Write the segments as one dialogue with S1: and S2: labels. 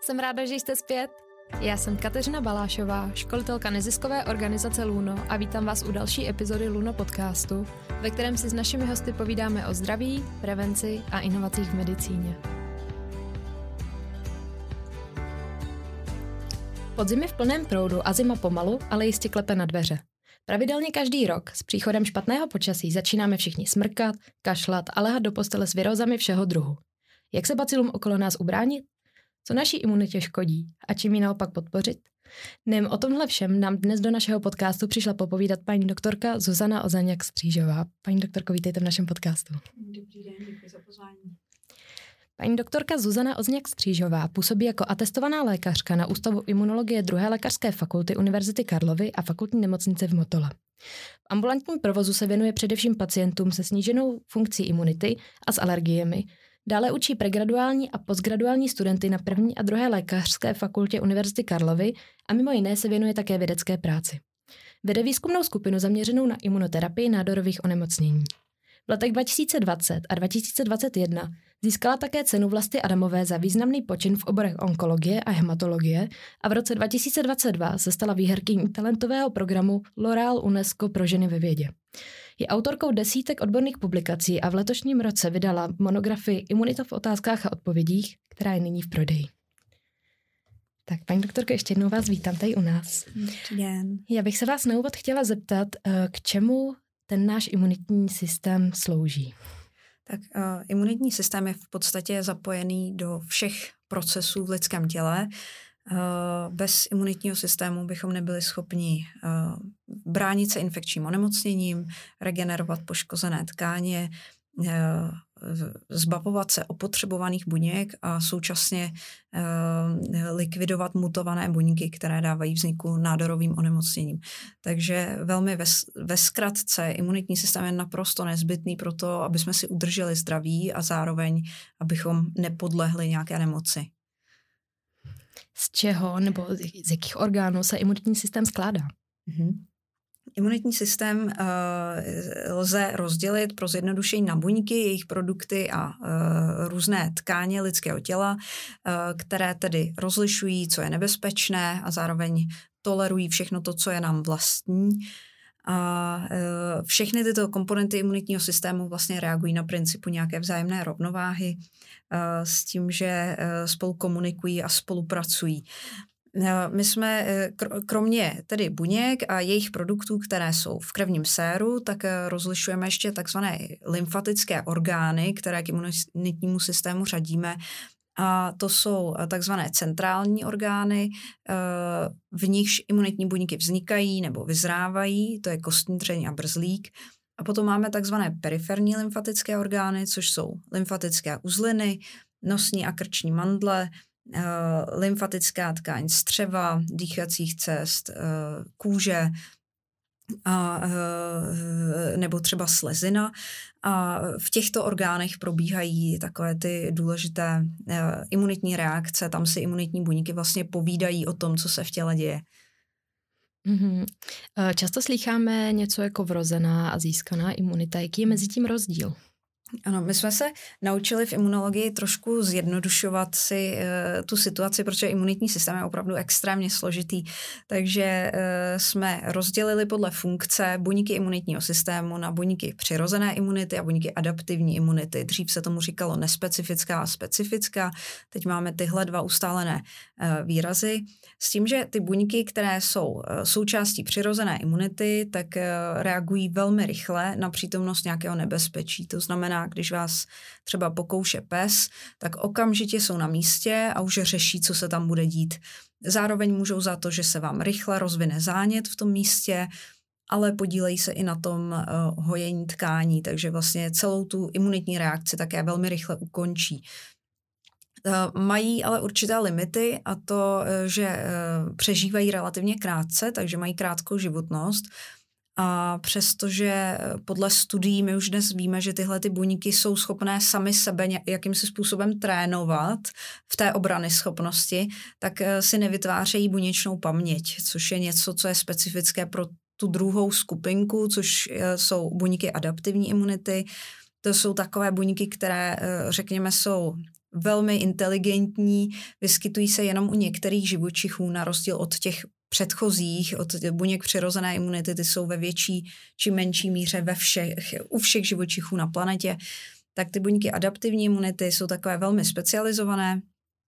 S1: Jsem ráda, že jste zpět. Já jsem Kateřina Balášová, školitelka neziskové organizace Luno a vítám vás u další epizody Luno podcastu, ve kterém si s našimi hosty povídáme o zdraví, prevenci a inovacích v medicíně. Podzim je v plném proudu a zima pomalu, ale jistě klepe na dveře. Pravidelně každý rok s příchodem špatného počasí začínáme všichni smrkat, kašlat a lehat do postele s virózami všeho druhu. Jak se bacilům okolo nás ubránit? Co naší imunitě škodí a čím ji naopak podpořit? O tomhle všem nám dnes do našeho podcastu přišla popovídat paní doktorka Zuzana Ozaniak-Střížová. Paní doktorko, vítejte v našem podcastu.
S2: Dobrý den, děkuji za pozvání.
S1: Paní doktorka Zuzana Ozaniak-Střížová působí jako atestovaná lékařka na Ústavu imunologie 2. lékařské fakulty Univerzity Karlovy a fakultní nemocnice v Motole. V ambulantním provozu se věnuje především pacientům se sníženou funkcí imunity a s alergiemi. Dále učí pregraduální a postgraduální studenty na 1. a 2. lékařské fakultě Univerzity Karlovy a mimo jiné se věnuje také vědecké práci. Vede výzkumnou skupinu zaměřenou na imunoterapii nádorových onemocnění. V letech 2020 a 2021 získala také cenu Vlasty Adamové za významný počin v oborech onkologie a hematologie a v roce 2022 se stala výherkyní talentového programu L'Oréal UNESCO pro ženy ve vědě. Je autorkou desítek odborných publikací a v letošním roce vydala monografii Imunita v otázkách a odpovědích, která je nyní v prodeji. Tak, paní doktorko, ještě jednou vás vítám tady u nás.
S2: Dobrý den.
S1: Já bych se vás na úvod chtěla zeptat, k čemu ten náš imunitní systém slouží.
S2: Tak imunitní systém je v podstatě zapojený do všech procesů v lidském těle. Bez imunitního systému bychom nebyli schopni bránit se infekčním onemocněním, regenerovat poškozené tkáně, zbavovat se opotřebovaných buněk a současně likvidovat mutované buňky, které dávají vzniku nádorovým onemocněním. Takže velmi ve zkratce imunitní systém je naprosto nezbytný pro to, aby jsme si udrželi zdraví a zároveň, abychom nepodlehli nějaké nemoci.
S1: Z čeho nebo z jakých orgánů se imunitní systém skládá?
S2: Imunitní systém lze rozdělit pro zjednodušení na buňky, jejich produkty a různé tkáně lidského těla, které tedy rozlišují, co je nebezpečné a zároveň tolerují všechno to, co je nám vlastní. A všechny tyto komponenty imunitního systému vlastně reagují na principu nějaké vzájemné rovnováhy s tím, že spolu komunikují a spolupracují. My jsme kromě tedy buněk a jejich produktů, které jsou v krevním séru, tak rozlišujeme ještě takzvané lymfatické orgány, které k imunitnímu systému řadíme. A to jsou takzvané centrální orgány, v nichž imunitní buňky vznikají nebo vyzrávají, to je kostní dřeň a brzlík. A potom máme takzvané periferní lymfatické orgány, což jsou lymfatické uzliny, nosní a krční mandle, lymfatická tkáň střeva, dýchacích cest, kůže nebo třeba slezina. A v těchto orgánech probíhají takové ty důležité imunitní reakce, tam si imunitní buňky vlastně povídají o tom, co se v těle děje.
S1: Často slýcháme něco jako vrozená a získaná imunita. Jaký je mezi tím rozdíl?
S2: Ano, my jsme se naučili v imunologii trošku zjednodušovat si tu situaci, protože imunitní systém je opravdu extrémně složitý, takže jsme rozdělili podle funkce buňky imunitního systému na buňky přirozené imunity a buňky adaptivní imunity. Dřív se tomu říkalo nespecifická a specifická, teď máme tyhle dva ustálené výrazy, s tím, že ty buňky, které jsou součástí přirozené imunity, tak reagují velmi rychle na přítomnost nějakého nebezpečí. To znamená, když vás třeba pokouše pes, tak okamžitě jsou na místě a už řeší, co se tam bude dít. Zároveň můžou za to, že se vám rychle rozvine zánět v tom místě, ale podílejí se i na tom hojení tkání, takže vlastně celou tu imunitní reakci také velmi rychle ukončí. Mají ale určité limity a to, že přežívají relativně krátce, takže mají krátkou životnost. A přestože podle studií my už dnes víme, že tyhle ty buňky jsou schopné sami sebe jakýmsi způsobem trénovat v té obrany schopnosti, tak si nevytvářejí buněčnou paměť, což je něco, co je specifické pro tu druhou skupinku, což jsou buňky adaptivní imunity. To jsou takové buňky, které, řekněme, jsou velmi inteligentní, vyskytují se jenom u některých živočichů, na rozdíl od těch předchozích, od buněk přirozené imunity, ty jsou ve větší či menší míře u všech živočichů na planetě. Tak ty buňky adaptivní imunity jsou takové velmi specializované,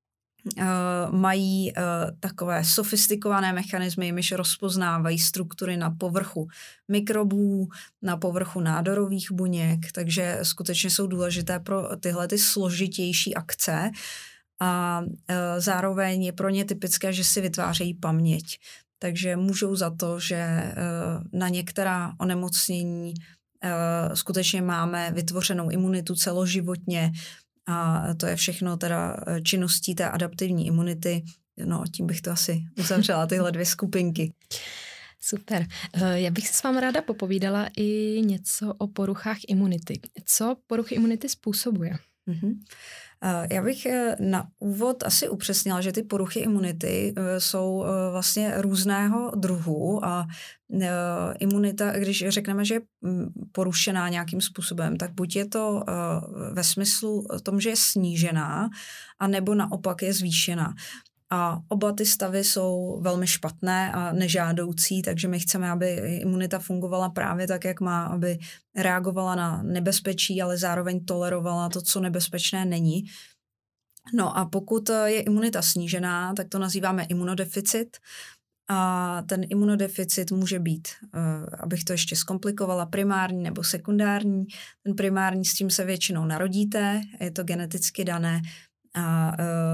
S2: mají takové sofistikované mechanismy, jimiž rozpoznávají struktury na povrchu mikrobů, na povrchu nádorových buněk, takže skutečně jsou důležité pro tyhle ty složitější akce a zároveň je pro ně typické, že si vytvářejí paměť. Takže můžou za to, že na některá onemocnění skutečně máme vytvořenou imunitu celoživotně, a to je všechno teda činností té adaptivní imunity. No, tím bych to asi uzavřela, tyhle dvě skupinky.
S1: Super. Já bych se s vámi ráda popovídala i něco o poruchách imunity. Co poruchy imunity způsobuje?
S2: Já bych na úvod asi upřesnila, že ty poruchy imunity jsou vlastně různého druhu a imunita, když řekneme, že je porušená nějakým způsobem, tak buď je to ve smyslu tom, že je snížená, anebo naopak je zvýšená. A oba ty stavy jsou velmi špatné a nežádoucí, takže my chceme, aby imunita fungovala právě tak, jak má, aby reagovala na nebezpečí, ale zároveň tolerovala to, co nebezpečné není. No a pokud je imunita snížená, tak to nazýváme imunodeficit. A ten imunodeficit může být, abych to ještě zkomplikovala, primární nebo sekundární. Ten primární, s tím se většinou narodíte, je to geneticky dané, a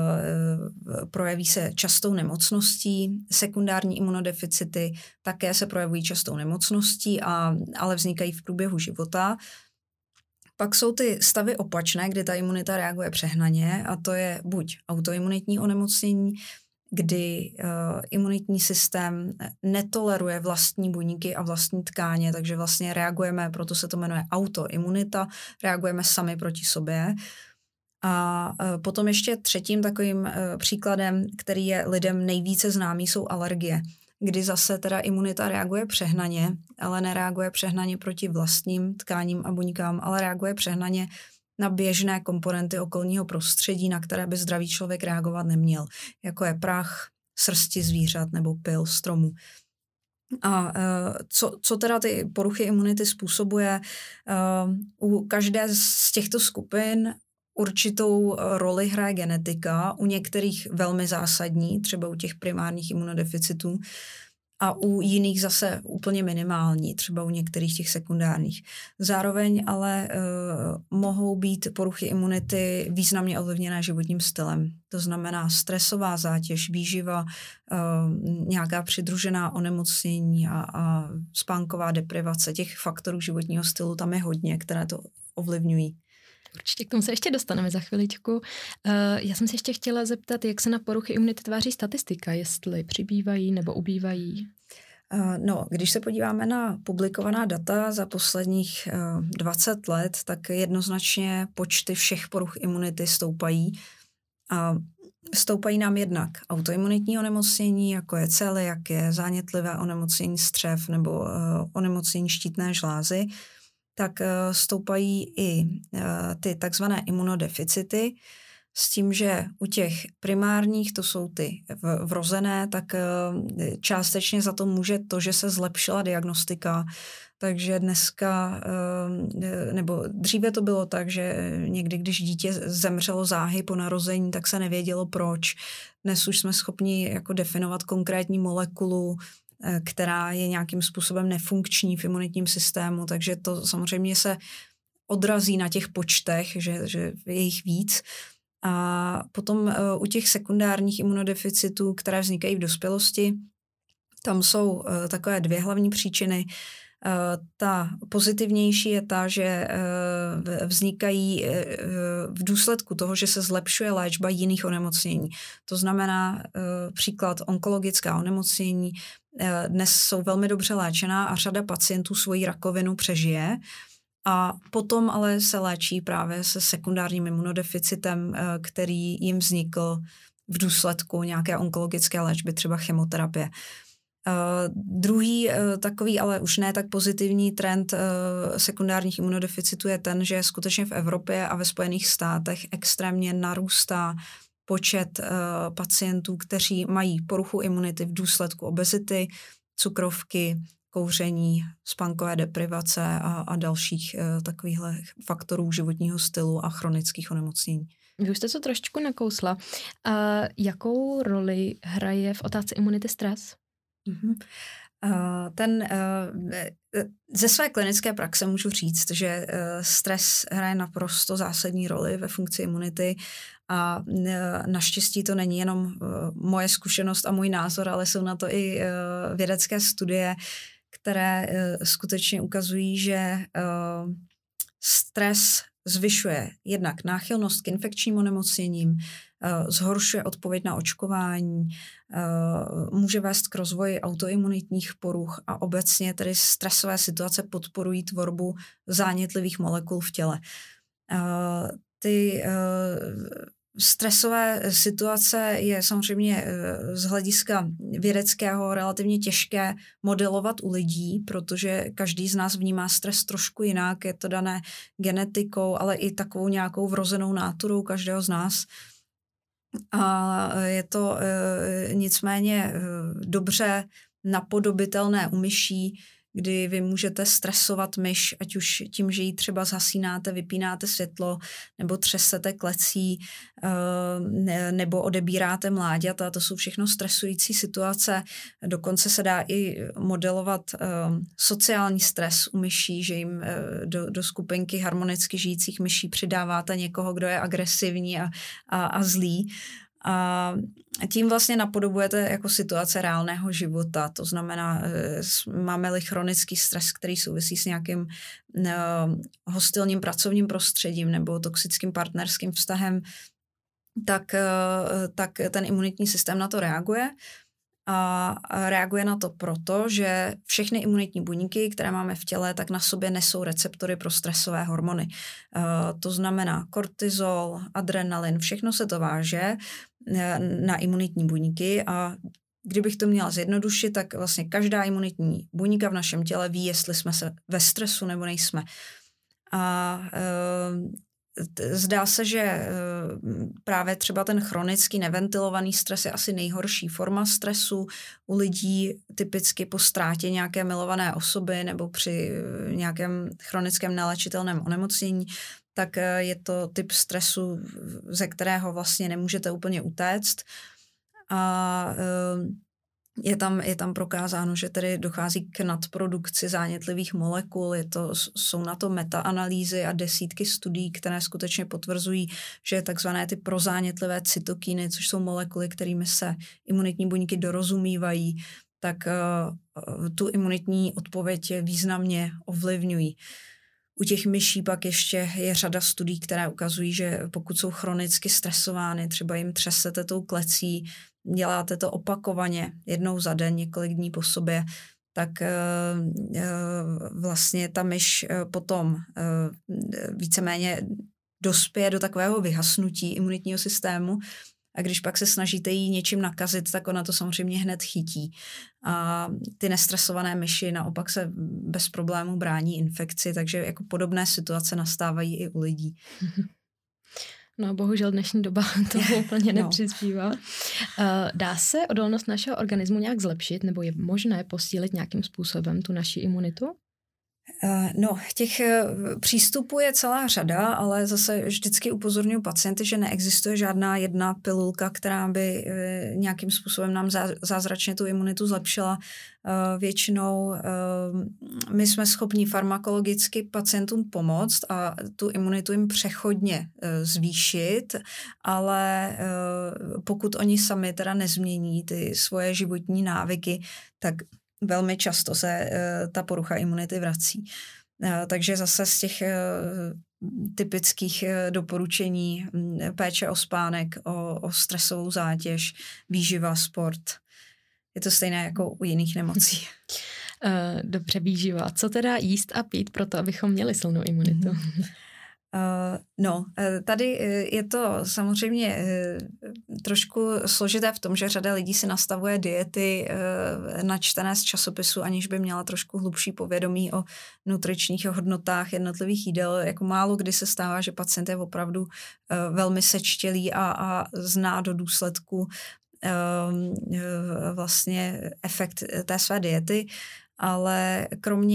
S2: projeví se častou nemocností. Sekundární imunodeficity také se projevují častou nemocností, ale vznikají v průběhu života. Pak jsou ty stavy opačné, kdy ta imunita reaguje přehnaně, a to je buď autoimunitní onemocnění, kdy imunitní systém netoleruje vlastní buňky a vlastní tkáně, takže vlastně reagujeme, proto se to jmenuje autoimunita, reagujeme sami proti sobě. A potom ještě třetím takovým příkladem, který je lidem nejvíce známý, jsou alergie, kdy zase teda imunita reaguje přehnaně, ale nereaguje přehnaně proti vlastním tkáním a buňkám, ale reaguje přehnaně na běžné komponenty okolního prostředí, na které by zdravý člověk reagovat neměl, jako je prach, srsti zvířat nebo pyl stromů. A co teda ty poruchy imunity způsobuje? U každé z těchto skupin určitou roli hraje genetika, u některých velmi zásadní, třeba u těch primárních imunodeficitů, a u jiných zase úplně minimální, třeba u některých těch sekundárních. Zároveň ale mohou být poruchy imunity významně ovlivněné životním stylem. To znamená stresová zátěž, výživa, nějaká přidružená onemocnění a spánková deprivace. Těch faktorů životního stylu tam je hodně, které to ovlivňují.
S1: Určitě k tomu se ještě dostaneme za chviličku. Já jsem se ještě chtěla zeptat, jak se na poruchy imunity tváří statistika, jestli přibývají nebo ubývají.
S2: No, když se podíváme na publikovaná data za posledních 20 let, tak jednoznačně počty všech poruch imunity stoupají. A stoupají nám jednak autoimunitní onemocnění, jako je celiakie, zánětlivé onemocnění střev nebo onemocnění štítné žlázy, tak stoupají i ty takzvané imunodeficity, s tím, že u těch primárních, to jsou ty vrozené, tak částečně za to může to, že se zlepšila diagnostika, takže dneska, nebo dříve to bylo tak, že někdy, když dítě zemřelo záhy po narození, tak se nevědělo proč. Dnes už jsme schopni jako definovat konkrétní molekulu, která je nějakým způsobem nefunkční v imunitním systému, takže to samozřejmě se odrazí na těch počtech, že je jich víc. A potom u těch sekundárních imunodeficitů, které vznikají v dospělosti, tam jsou takové dvě hlavní příčiny. Ta pozitivnější je ta, že vznikají v důsledku toho, že se zlepšuje léčba jiných onemocnění. To znamená příklad onkologická onemocnění. Dnes jsou velmi dobře léčená a řada pacientů svoji rakovinu přežije. A potom ale se léčí právě se sekundárním imunodeficitem, který jim vznikl v důsledku nějaké onkologické léčby, třeba chemoterapie. Druhý takový, ale už ne tak pozitivní trend sekundárních imunodeficitů je ten, že skutečně v Evropě a ve Spojených státech extrémně narůstá počet pacientů, kteří mají poruchu imunity v důsledku obezity, cukrovky, kouření, spánkové deprivace a dalších takovýchhle faktorů životního stylu a chronických onemocnění.
S1: Vy už jste to trošičku nakousla. Jakou roli hraje v otázce imunity stres?
S2: Ze své klinické praxe můžu říct, že stres hraje naprosto zásadní roli ve funkci imunity a naštěstí to není jenom moje zkušenost a můj názor, ale jsou na to i vědecké studie, které skutečně ukazují, že stres zvyšuje jednak náchylnost k infekčním onemocněním, zhoršuje odpověď na očkování, může vést k rozvoji autoimunitních poruch a obecně tedy stresové situace podporují tvorbu zánětlivých molekul v těle. Ty stresové situace je samozřejmě z hlediska vědeckého relativně těžké modelovat u lidí, protože každý z nás vnímá stres trošku jinak, je to dané genetikou, ale i takovou nějakou vrozenou náturou každého z nás. A je to nicméně dobře napodobitelné u myší, kdy vy můžete stresovat myš, ať už tím, že ji třeba zhasínáte, vypínáte světlo, nebo třesete klecí, nebo odebíráte mláďata. To jsou všechno stresující situace. Dokonce se dá i modelovat sociální stres u myší, že jim do skupinky harmonicky žijících myší přidáváte někoho, kdo je agresivní a zlý. A tím vlastně napodobujete jako situace reálného života. To znamená, máme-li chronický stres, který souvisí s nějakým hostilním pracovním prostředím nebo toxickým partnerským vztahem, tak ten imunitní systém na to reaguje. A reaguje na to proto, že všechny imunitní buňky, které máme v těle, tak na sobě nesou receptory pro stresové hormony. To znamená kortizol, adrenalin, všechno se to váže na imunitní buňky a kdybych to měla zjednodušit, tak vlastně každá imunitní buňka v našem těle ví, jestli jsme se ve stresu nebo nejsme. A zdá se, že právě třeba ten chronický neventilovaný stres je asi nejhorší forma stresu u lidí, typicky po ztrátě nějaké milované osoby nebo při nějakém chronickém neléčitelném onemocnění, tak je to typ stresu, ze kterého vlastně nemůžete úplně utéct. A je tam prokázáno, že tedy dochází k nadprodukci zánětlivých molekul, jsou na to metaanalýzy a desítky studií, které skutečně potvrzují, že takzvané ty prozánětlivé cytokiny, což jsou molekuly, kterými se imunitní buňky dorozumívají, tak tu imunitní odpověď významně ovlivňují. U těch myší pak ještě je řada studií, které ukazují, že pokud jsou chronicky stresovány, třeba jim třesete tou klecí, děláte to opakovaně, jednou za den, několik dní po sobě, tak vlastně ta myš potom víceméně dospěje do takového vyhasnutí imunitního systému a když pak se snažíte jí něčím nakazit, tak ona to samozřejmě hned chytí. A ty nestresované myši naopak se bez problémů brání infekci, takže jako podobné situace nastávají i u lidí.
S1: No, bohužel dnešní doba tomu úplně nepřispívá. Dá se odolnost našeho organismu nějak zlepšit, nebo je možné posílit nějakým způsobem tu naši imunitu?
S2: No, těch přístupů je celá řada, ale zase vždycky upozorňuji pacienty, že neexistuje žádná jedna pilulka, která by nějakým způsobem nám zázračně tu imunitu zlepšila. Většinou my jsme schopni farmakologicky pacientům pomoct a tu imunitu jim přechodně zvýšit, ale pokud oni sami teda nezmění ty svoje životní návyky, tak velmi často se ta porucha imunity vrací. Takže zase z těch typických doporučení péče o spánek, o stresovou zátěž, výživa, sport. Je to stejné jako u jiných nemocí.
S1: Dobře, výživa. Co teda jíst a pít pro to, abychom měli silnou imunitu?
S2: Tady je to samozřejmě trošku složité v tom, že řada lidí si nastavuje diety načtené z časopisu, aniž by měla trošku hlubší povědomí o nutričních hodnotách jednotlivých jídel. Jako málo kdy se stává, že pacient je opravdu velmi sečtělý a zná do důsledku vlastně efekt té své diety, ale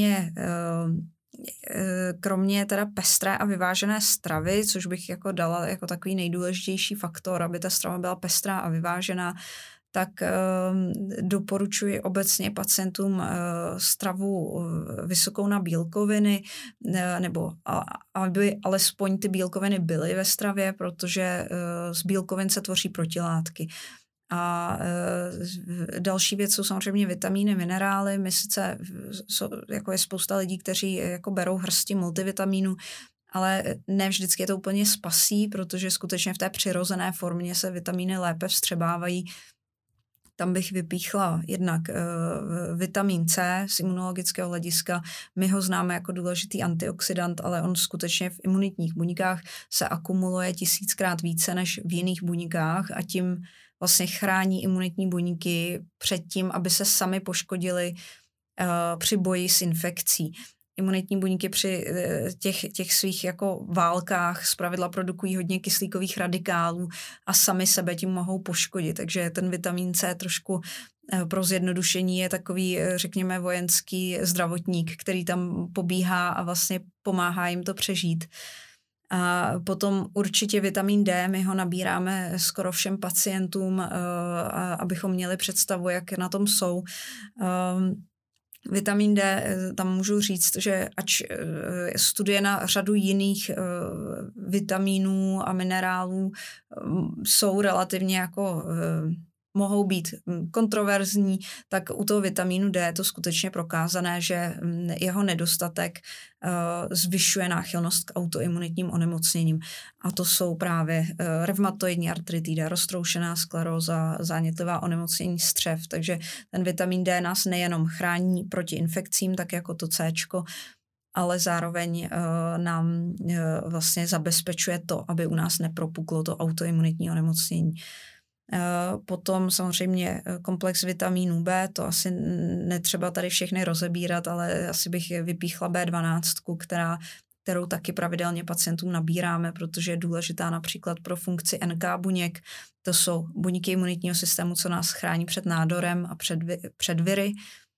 S2: kromě teda pestré a vyvážené stravy, což bych jako dala jako takový nejdůležitější faktor, aby ta strava byla pestrá a vyvážená, tak doporučuji obecně pacientům stravu vysokou na bílkoviny, nebo aby alespoň ty bílkoviny byly ve stravě, protože z bílkovin se tvoří protilátky. A další věc jsou samozřejmě vitamíny, minerály. My sice, jako je spousta lidí, kteří jako berou hrsti multivitamínů, ale ne vždycky je to úplně spasí, protože skutečně v té přirozené formě se vitamíny lépe vstřebávají. Tam bych vypíchla jednak vitamin C z imunologického hlediska. My ho známe jako důležitý antioxidant, ale on skutečně v imunitních buňkách se akumuluje 1000krát více než v jiných buňkách a tím vlastně chrání imunitní buňky před tím, aby se sami poškodili při boji s infekcí. Imunitní buňky při těch svých jako válkách zpravidla produkují hodně kyslíkových radikálů a sami sebe tím mohou poškodit. Takže ten vitamin C trošku pro zjednodušení je takový, řekněme, vojenský zdravotník, který tam pobíhá a vlastně pomáhá jim to přežít. A potom určitě vitamin D, my ho nabíráme skoro všem pacientům, abychom měli představu, jak na tom jsou. Vitamin D, tam můžu říct, že ač studie na řadu jiných vitamínů a minerálů jsou relativně jako mohou být kontroverzní, tak u toho vitamínu D je to skutečně prokázané, že jeho nedostatek zvyšuje náchylnost k autoimunitním onemocněním. A to jsou právě revmatoidní artritida, roztroušená skleróza, zánětlivá onemocnění střev. Takže ten vitamin D nás nejenom chrání proti infekcím, tak jako to Cčko, ale zároveň nám vlastně zabezpečuje to, aby u nás nepropuklo to autoimunitní onemocnění. Potom samozřejmě komplex vitamínů B, to asi netřeba tady všechny rozebírat, ale asi bych vypíchla B12, kterou taky pravidelně pacientům nabíráme, protože je důležitá například pro funkci NK buněk. To jsou buňky imunitního systému, co nás chrání před nádorem a před viry.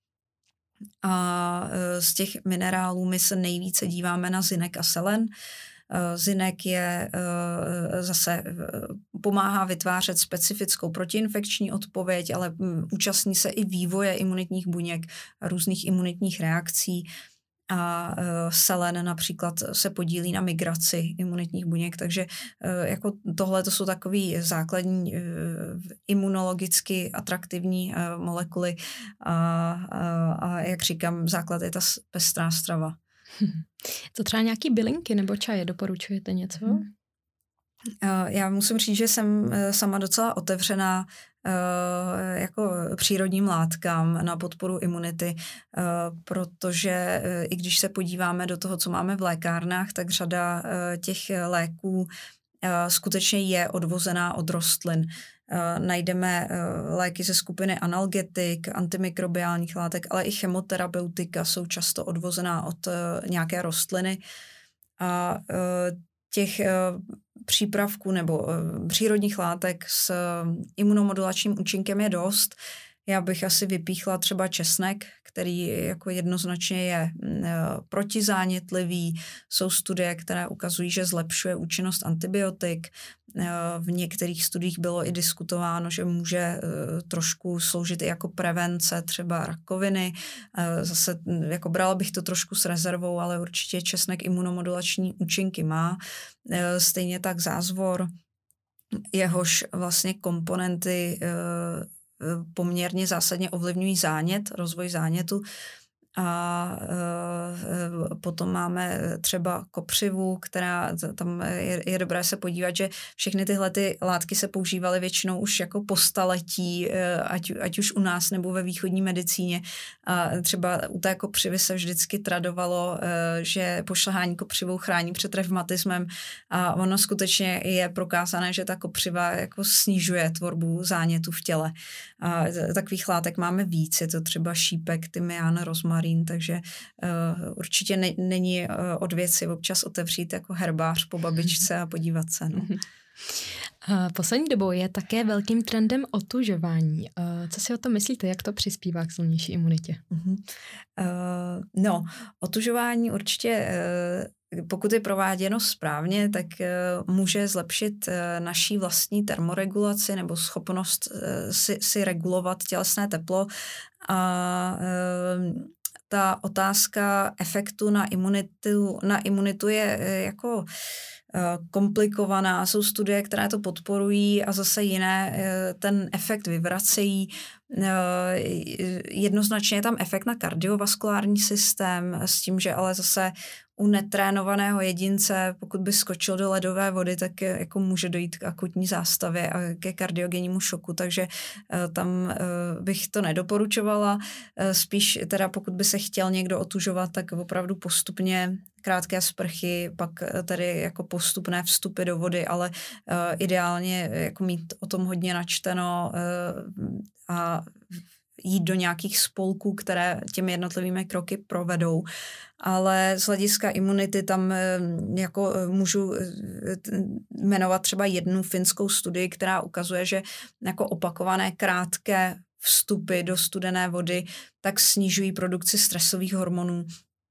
S2: A z těch minerálů my se nejvíce díváme na zinek a selen. Zinek je zase pomáhá vytvářet specifickou protiinfekční odpověď, ale účastní se i vývoje imunitních buněk, různých imunitních reakcí a selen například se podílí na migraci imunitních buněk, takže jako tohle to jsou takový základní imunologicky atraktivní molekuly a jak říkám, základ je ta pestrá strava.
S1: Co třeba nějaký bylinky nebo čaje, doporučujete něco?
S2: Já musím říct, že jsem sama docela otevřená jako přírodním látkám na podporu imunity, protože i když se podíváme do toho, co máme v lékárnách, tak řada těch léků skutečně je odvozená od rostlin. Najdeme léky ze skupiny analgetik, antimikrobiálních látek, ale i chemoterapeutika jsou často odvozená od nějaké rostliny. A těch přípravků nebo přírodních látek s imunomodulačním účinkem je dost. Já bych asi vypíchla třeba česnek, který jako jednoznačně je protizánětlivý. Jsou studie, které ukazují, že zlepšuje účinnost antibiotik. V některých studiích bylo i diskutováno, že může trošku sloužit i jako prevence třeba rakoviny. Zase jako brala bych to trošku s rezervou, ale určitě česnek imunomodulační účinky má. Stejně tak zázvor, jehož vlastně komponenty poměrně zásadně ovlivňují zánět, rozvoj zánětu, A potom máme třeba kopřivu, která tam je dobré se podívat, že všechny tyhle ty látky se používaly většinou už jako po staletí, ať už u nás nebo ve východní medicíně. A třeba u té kopřivy se vždycky tradovalo, že pošlehání kopřivou chrání před revmatismem a ono skutečně je prokázané, že ta kopřiva jako snižuje tvorbu zánětu v těle. A takových látek máme víc, je to třeba šípek, tymián, rozmarín, takže určitě není od věci občas otevřít jako herbář po babičce a podívat se. No.
S1: Poslední dobou je také velkým trendem otužování. Co si o tom myslíte, jak to přispívá k silnější imunitě?
S2: Otužování určitě, pokud je prováděno správně, tak může zlepšit naší vlastní termoregulaci nebo schopnost si regulovat tělesné teplo a ta otázka efektu na imunitu je jako komplikovaná. Jsou studie, které to podporují a zase jiné ten efekt vyvracejí. Jednoznačně je tam efekt na kardiovaskulární systém s tím, že ale zase u netrénovaného jedince, pokud by skočil do ledové vody, tak jako může dojít k akutní zástavě a ke kardiogennímu šoku, takže tam bych to nedoporučovala. Spíš teda pokud by se chtěl někdo otužovat, tak opravdu postupně krátké sprchy, pak tady jako postupné vstupy do vody, ale ideálně jako mít o tom hodně načteno a jít do nějakých spolků, které těmi jednotlivými kroky provedou. Ale z hlediska imunity tam jako můžu jmenovat třeba jednu finskou studii, která ukazuje, že jako opakované krátké vstupy do studené vody tak snižují produkci stresových hormonů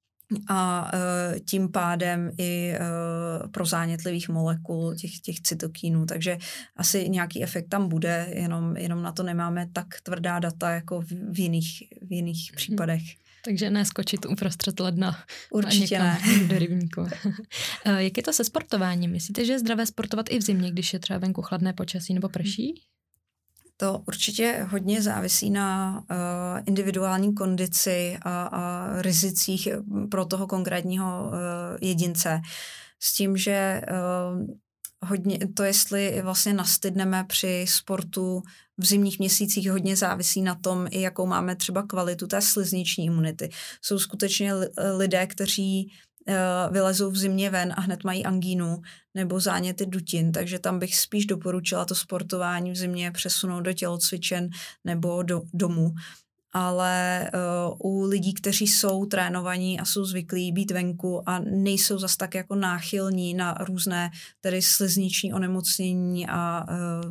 S2: a tím pádem i prozánětlivých molekul, těch cytokínů, takže asi nějaký efekt tam bude, jenom na to nemáme tak tvrdá data jako v jiných případech.
S1: Takže neskočit uprostřed ledna.
S2: Určitě ne.
S1: Do rybníku. Jak je to se sportováním? Myslíte, že je zdravé sportovat i v zimě, když je třeba venku chladné počasí nebo prší?
S2: To určitě hodně závisí na individuální kondici a rizicích pro toho konkrétního jedince. S tím, že hodně to, jestli vlastně nastydneme při sportu v zimních měsících, hodně závisí na tom, i jakou máme třeba kvalitu té slizniční imunity. Jsou skutečně lidé, kteří vylezou v zimě ven a hned mají angínu nebo záněty dutin, takže tam bych spíš doporučila to sportování v zimě přesunout do tělocvičen nebo do domu. Ale u lidí, kteří jsou trénovaní a jsou zvyklí být venku a nejsou zas tak jako náchylní na různé tedy slizniční onemocnění a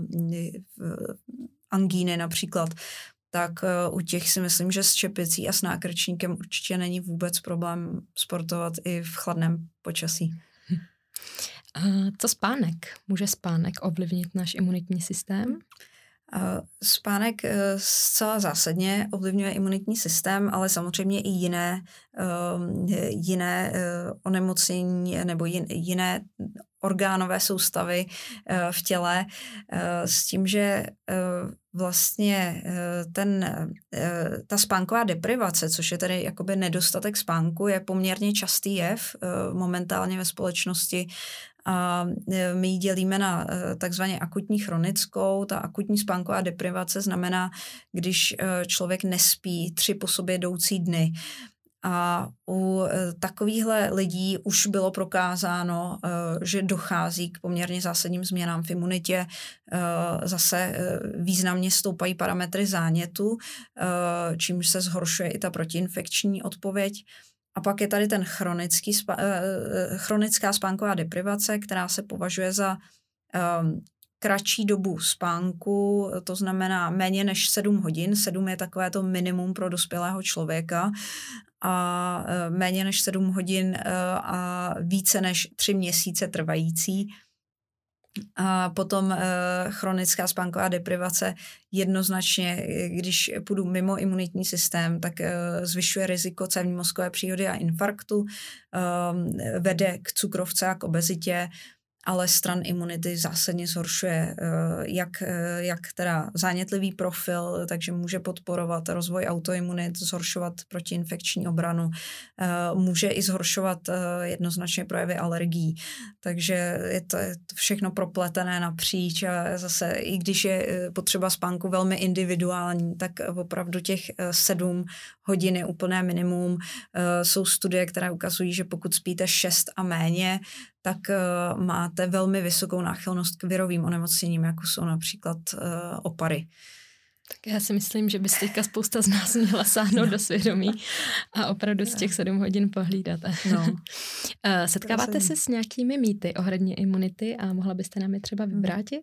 S2: angíny například, tak u těch si myslím, že s čepicí a s nákrčníkem určitě není vůbec problém sportovat i v chladném počasí.
S1: Co spánek? Může spánek ovlivnit náš imunitní systém?
S2: Spánek zcela zásadně ovlivňuje imunitní systém, ale samozřejmě i jiné onemocnění nebo jiné orgánové soustavy v těle s tím, že vlastně ta spánková deprivace, což je tedy jakoby nedostatek spánku, je poměrně častý jev momentálně ve společnosti. A my ji dělíme na takzvaně akutní chronickou. Ta akutní spánková deprivace znamená, když člověk nespí 3 po sobě jdoucí dny. A u takovýchhle lidí už bylo prokázáno, že dochází k poměrně zásadním změnám v imunitě. Zase významně stoupají parametry zánětu, čímž se zhoršuje i ta protiinfekční odpověď. A pak je tady ten chronická spánková deprivace, která se považuje za kratší dobu spánku, to znamená méně než 7 hodin. 7 je takové to minimum pro dospělého člověka. A méně než 7 hodin a více než 3 měsíce trvající. A potom chronická spánková deprivace jednoznačně, když půjdu mimo imunitní systém, tak zvyšuje riziko cévní mozkové příhody a infarktu, vede k cukrovce a k obezitě ale stran imunity zásadně zhoršuje jak teda zánětlivý profil, takže může podporovat rozvoj autoimunit, zhoršovat protiinfekční obranu, může i zhoršovat jednoznačně projevy alergií. Takže je to všechno propletené napříč a zase i když je potřeba spánku velmi individuální, tak opravdu těch 7 hodin je úplné minimum. Jsou studie, které ukazují, že pokud spíte 6 a méně, tak máte velmi vysokou náchylnost k virovým onemocněním, jako jsou například opary.
S1: Tak já si myslím, že bys teďka spousta z nás měla sáhnout do svědomí a opravdu z těch 7 hodin pohlídat.
S2: No.
S1: Setkáváte se s nějakými mýty ohledně imunity a mohla byste nám je třeba vyvrátit?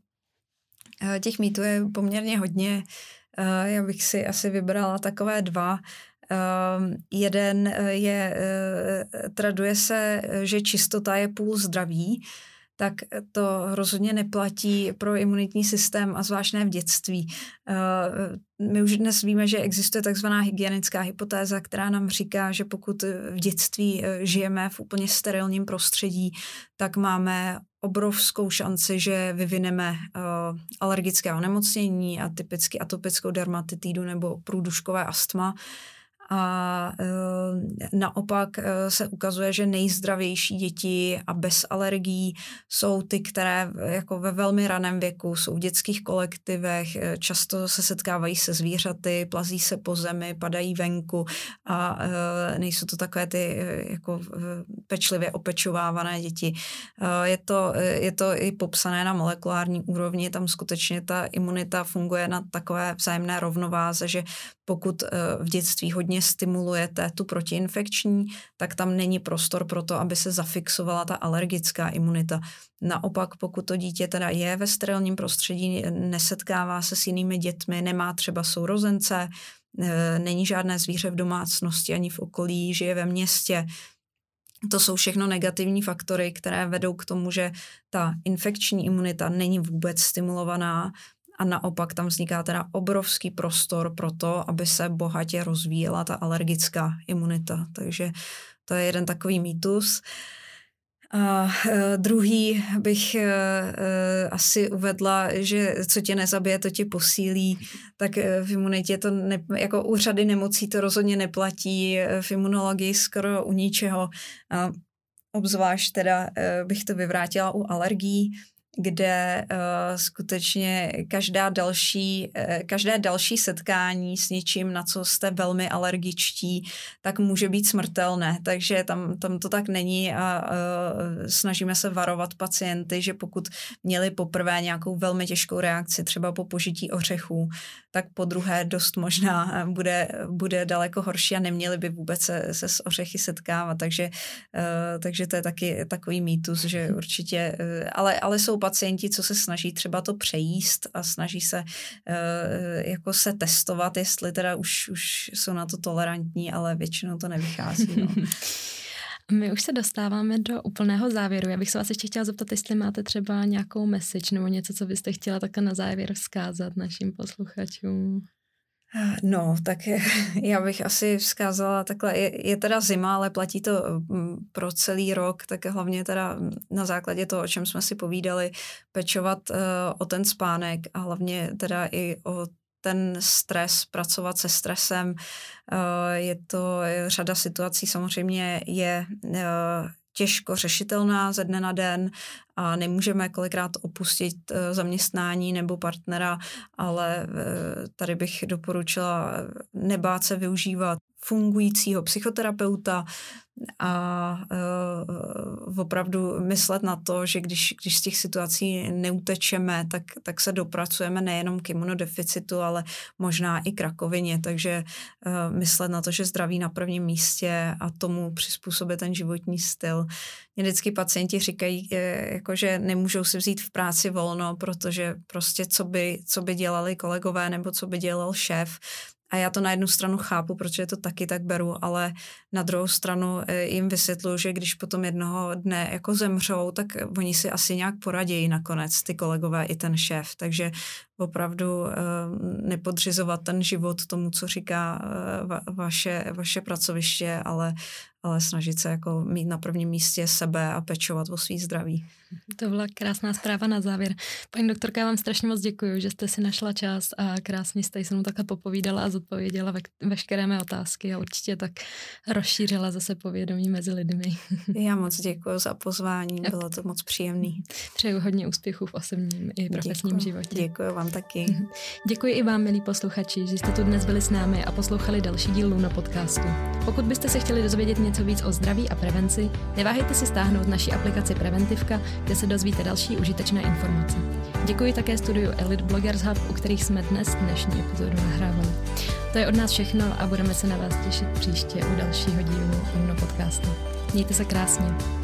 S2: Těch mýtů je poměrně hodně. Já bych si asi vybrala takové 2. Jeden je, traduje se, že čistota je půl zdraví, tak to rozhodně neplatí pro imunitní systém a zvlášť ne v dětství. My už dnes víme, že existuje takzvaná hygienická hypotéza, která nám říká, že pokud v dětství žijeme v úplně sterilním prostředí, tak máme obrovskou šanci, že vyvineme alergické onemocnění a typicky atopickou dermatitidu nebo průduškové astma. A naopak se ukazuje, že nejzdravější děti a bez alergií jsou ty, které jako ve velmi raném věku jsou v dětských kolektivech, často se setkávají se zvířaty, plazí se po zemi, padají venku a nejsou to takové ty jako pečlivě opečovávané děti. Je to i popsané na molekulární úrovni, tam skutečně ta imunita funguje na takové vzájemné rovnováze, že pokud v dětství hodně stimulujete tu protiinfekční, tak tam není prostor pro to, aby se zafixovala ta alergická imunita. Naopak, pokud to dítě teda je ve sterilním prostředí, nesetkává se s jinými dětmi, nemá třeba sourozence, není žádné zvíře v domácnosti ani v okolí, žije ve městě, to jsou všechno negativní faktory, které vedou k tomu, že ta infekční imunita není vůbec stimulovaná, a naopak tam vzniká teda obrovský prostor pro to, aby se bohatě rozvíjela ta alergická imunita. Takže to je jeden takový mýtus. A druhý bych asi uvedla, že co tě nezabije, to tě posílí, tak v imunitě to jako u řady nemocí to rozhodně neplatí, v imunologii skoro u ničeho. A obzvlášť teda bych to vyvrátila u alergií, kde skutečně každé další setkání s něčím, na co jste velmi alergičtí, tak může být smrtelné. Takže tam to tak není a snažíme se varovat pacienty, že pokud měli poprvé nějakou velmi těžkou reakci, třeba po požití ořechů, tak po druhé dost možná bude daleko horší a neměli by vůbec se s ořechy setkávat. Takže to je taky takový mýtus, že určitě, ale jsou pacienti, co se snaží třeba to přejíst a snaží se jako se testovat, jestli teda už jsou na to tolerantní, ale většinou to nevychází. No.
S1: My už se dostáváme do úplného závěru. Já bych se vás ještě chtěla zeptat, jestli máte třeba nějakou message nebo něco, co byste chtěla takhle na závěr vzkázat našim posluchačům.
S2: No, tak já bych asi vzkázala takhle, je teda zima, ale platí to pro celý rok, tak hlavně teda na základě toho, o čem jsme si povídali, pečovat o ten spánek a hlavně teda i o ten stres, pracovat se stresem. Je to řada situací, samozřejmě je těžko řešitelná ze dne na den a nemůžeme kolikrát opustit zaměstnání nebo partnera, ale tady bych doporučila nebát se využívat fungujícího psychoterapeuta a opravdu myslet na to, že když z těch situací neutečeme, tak se dopracujeme nejenom k imunodeficitu, ale možná i k rakovině, takže myslet na to, že zdraví na prvním místě a tomu přizpůsobit ten životní styl. Mě vždycky pacienti říkají, jako, že nemůžou si vzít v práci volno, protože prostě co by dělali kolegové nebo co by dělal šéf. A já to na jednu stranu chápu, protože to taky tak beru, ale na druhou stranu jim vysvětluji, že když potom jednoho dne jako zemřou, tak oni si asi nějak poradějí nakonec, ty kolegové i ten šéf. Takže opravdu nepodřizovat ten život tomu, co říká vaše pracoviště, ale ale snažit se jako mít na prvním místě sebe a pečovat o svý zdraví.
S1: To byla krásná zpráva na závěr. Paní doktorka, já vám strašně moc děkuji, že jste si našla čas a krásně jste se mnou takhle popovídala a zodpověděla veškeré mé otázky a určitě tak rozšířila zase povědomí mezi lidmi.
S2: Já moc děkuji za pozvání, bylo to moc příjemný.
S1: Přeju hodně úspěchů v osobním i profesním životě.
S2: Děkuji vám taky.
S1: Děkuji i vám, milí posluchači, že jste tu dnes byli s námi a poslouchali další díl Luno podcastu. Pokud byste se chtěli dozvědět něco víc o zdraví a prevenci, neváhejte si stáhnout naši aplikaci Preventivka, kde se dozvíte další užitečné informace. Děkuji také studiu Elite Bloggers Hub, u kterých jsme dnešní epizodu nahrávali. To je od nás všechno a budeme se na vás těšit příště u dalšího dílu Luno podcastu. Mějte se krásně.